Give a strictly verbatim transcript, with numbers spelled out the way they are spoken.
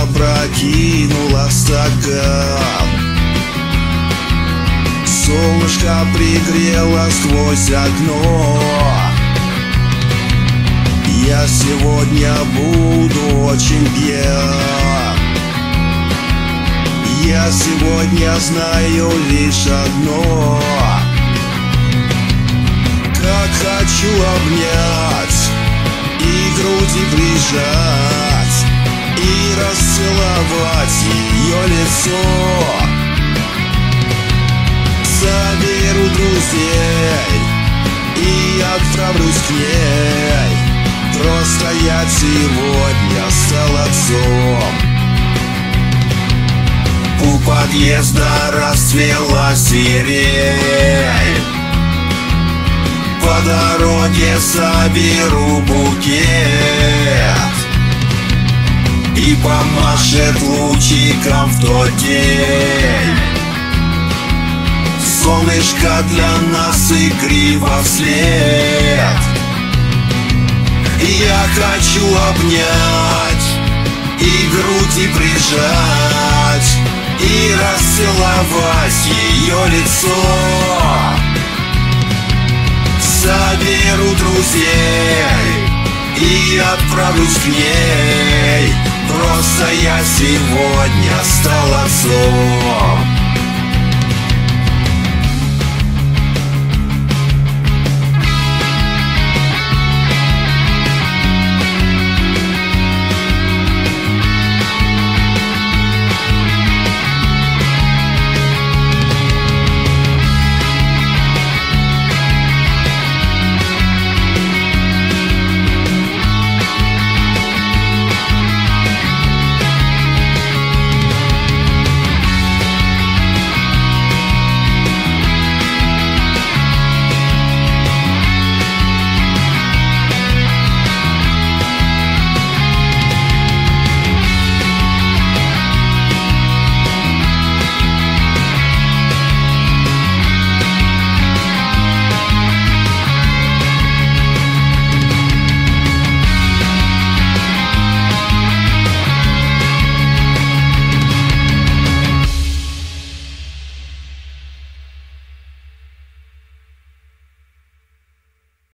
опрокинула стакан. Солнышко пригрело сквозь окно. Я сегодня буду очень пьян. Я сегодня знаю лишь одно: как хочу обнять и груди прижать, и расцеловать ее лицо. Соберу друзей и отправлюсь к ней. Просто я сегодня стал отцом. У подъезда расцвела сирень. По дороге соберу букет и помашет лучиком в тот день. Солнышко для нас игриво вслед. Я хочу обнять и груди прижать, и расцеловать ее лицо. Соберу друзей и отправлюсь к ней. Просто я сегодня стал отцом.